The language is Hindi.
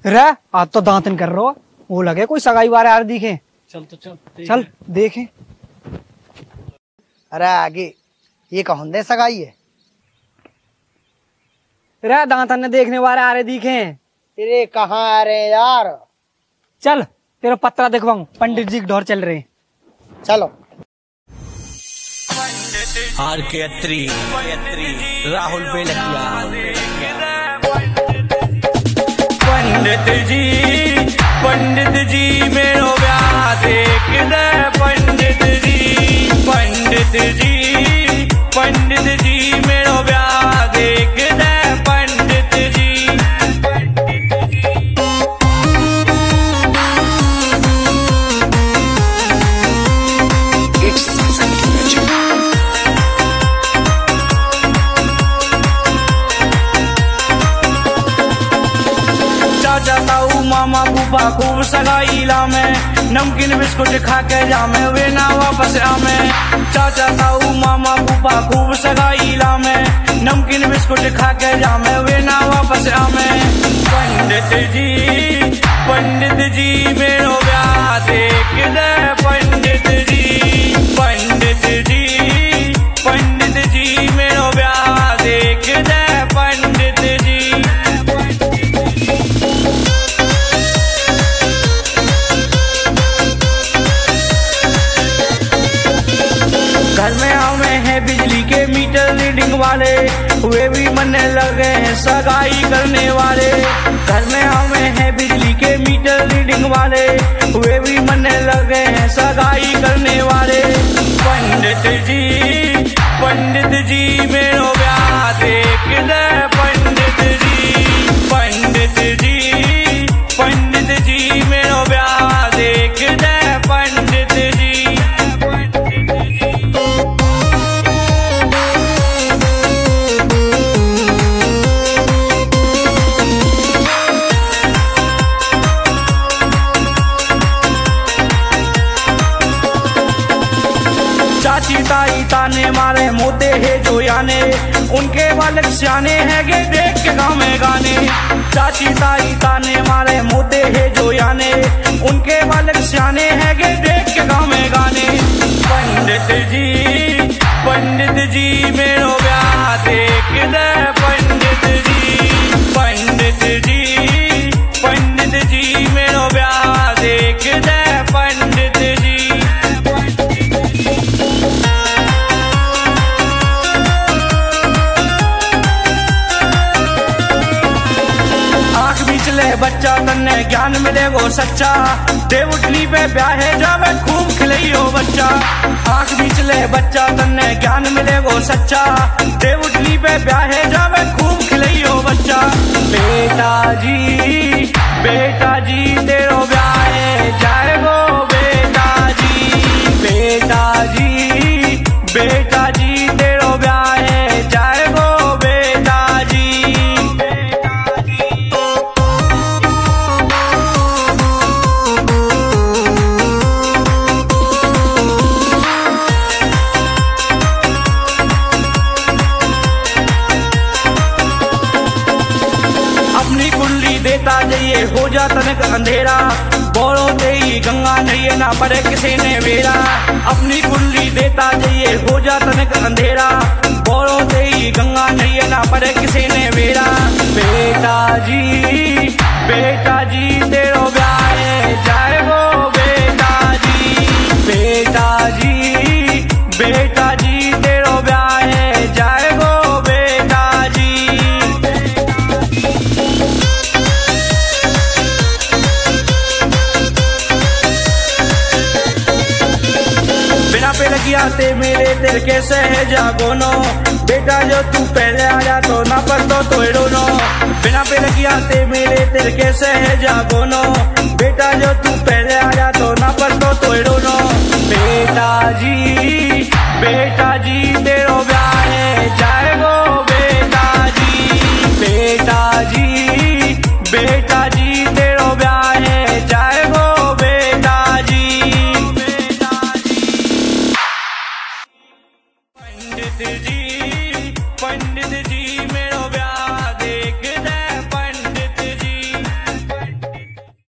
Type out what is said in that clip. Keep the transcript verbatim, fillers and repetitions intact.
रे आज तो दांतन कर रहा वो लगे कोई सगाई वाले यार दिखे। चल तो चल चल देखें। अरे आगे ये कौन दे सगाई है? रे दांतन ने देखने वाले आ रहे दिखे। तेरे कहाँ आ रहे हैं यार? चल तेरा पत्रा दिखवाऊं, पंडित जी के ढोर चल रहे। चलो। आर के अत्री राहुल बेलकिया। पंडित जी पंडित जी मेरो ब्याह देख दे। पंडित जी पंडित जी पंडित जी मेरो ब्याह देख दे। पंडित जी ताऊ मामा फूफा खूब सगाई लामे। नमकीन बिस्कुट खा के जामे वे ना वापस आमे। चाचा ताऊ मामा फूफा खूब सगाई लामे। नमकीन बिस्कुट खा के जामे वे ना वापस आमे। पंडित जी पंडित जी मेरो ब्याह देख दे। पंडित जी पंडित जी पंडित जी मेरो ब्याह देख दे। पंडित जी घर में हमें है बिजली के मीटर रीडिंग वाले। वे भी मनने लगे हैं सगाई करने वाले। घर में हमें है बिजली के मीटर रीडिंग वाले। वे भी मनने लगे हैं सगाई करने वाले। पंडित जी पंडित जी मेरो ब्याह देख दे। पंडित जी पंडित जी पंडित जी मेरो ब्याह देख दे। पंडित जी चाची ताई ताने मारे मोते है जो याने। उनके बालक सियाने है गे देख के गाँव में गाने। चाची ताई ताने मारे मोते है जो याने। उनके बालक सियाने है गे देख के गाँव में गाने। पंडित जी पंडित जी मेरो ब्याह देख दे। पंडित जी पंडित जी पंडित जी मेरो ब्याह देख दे। पंडित जी बच्चा तन्ने ज्ञान मिले वो सच्चा। देवउठनी पे ब्याहे जावे खूब खिलई हो बच्चा। आंख बिचले बच्चा तन्ने ज्ञान मिले वो सच्चा। देवउठनी पे ब्याहे जावे खूब खिलई हो बच्चा। बेटा जी बेटा जी तेरो ब्याहे जाए वो। बेटा जी बेटा जी बेटा जी तेरो ब्याहे जाए वो। बेटा जी देता जाइए हो जा तनक अंधेरा। बोलो दे गंगा नहीं ना पड़े किसी ने बेरा। अपनी कुंडली देता जाइए हो जा तनक अंधेरा। बोलो दे गंगा नहीं ना पड़े किसी ने बेरा। बेटा जी बेटा जी तेरो ब्याहे जाए वो। बेटा जी बेटा जी बेटा जी तेरो ब्याहे जाए वो। बेटा जी बिना पे लगिया ते मेरे तेरे कैसे है जागोनो। बेटा जो तू पहले आया तो ना पर तो तोड़ो नो। बिना पे लगिया ते मेरे तेरे कैसे है जागोनो। बेटा जो तू पहले आया तो ना पर तो तोड़ो नो। बेटा जी बेटा जी तेरो ब्याहे जाए वो। बेटा जी बेटा जी बेटा जी